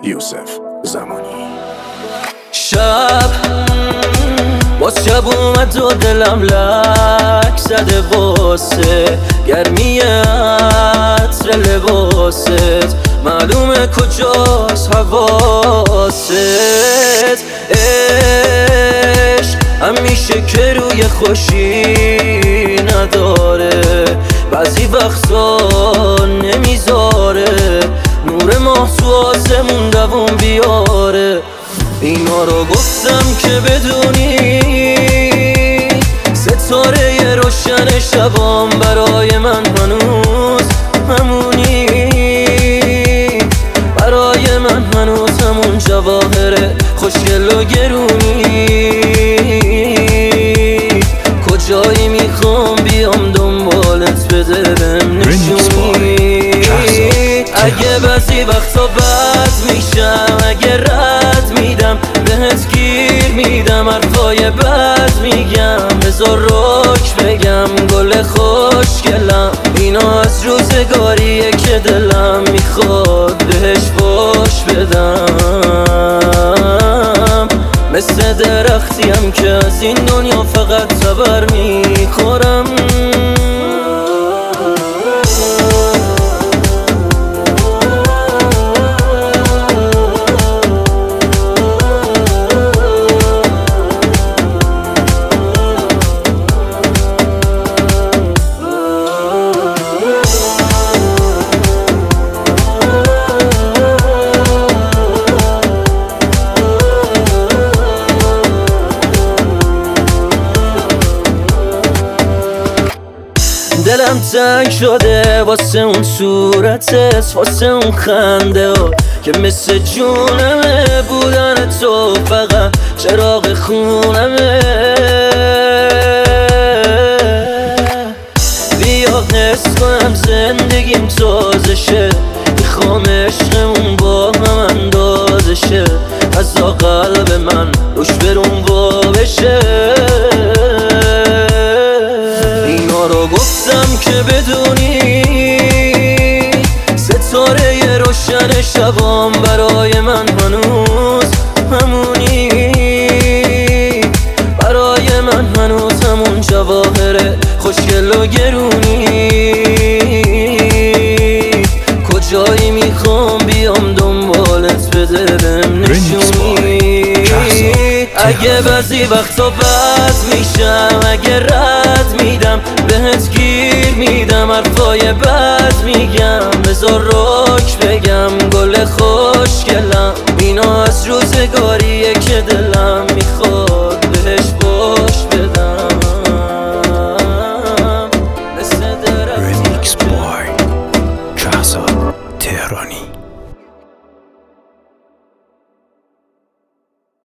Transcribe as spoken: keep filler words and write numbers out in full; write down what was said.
یوسف زمانی. شب باز شب اومد و دلم لک زده واسه گرمی عطر لباست، معلومه کجاست حواست. عشق همیشه که روی خوشی نداره، بعضی وقتا نمیذاره نور ماه تو آسمون دووم بیاره. اینا رو گفتم که بدونی ستاره روشن شبام برای من هنوز همونی، برای من هنوز همون جواهر خوشگل و گرونی. کجایی میخوام بیام دنبالت بده بهم نشونی. اگه بعضی وقتا بد میشم، اگه رد میدم بهت گیر میدم، حرفای بد میگم بذار رک بگم گل خوشگلم. اینا از روزگاریه که دلم میخواد بهش فوش بدم، مثل درختیم که از این دنیا فقط خبر میخورم. دلم تنگ شده واسه اون صورتت، واسه اون خنده ها که مثل جونمه بودن تو، فقط چراغ خونمه. بیا حس کنم زندگیم تازه شه، میخوام عشقمون با هم اندازه شه، از قلب من روش برون وا بشه. گفتم که بدونی ستاره روشن شبام برای من هنوز همونی، برای من هنوز همون جواهر خوشگل و گرونی. کجایی میخوام بیام دنبالت بده بهم نشونی. اگه بعضی وقتا بد میشم، اگه رد میدم بهت گیر میدم، حرفای بد میگم بذار رک بگم گل خوشگلم. اینا از روزگار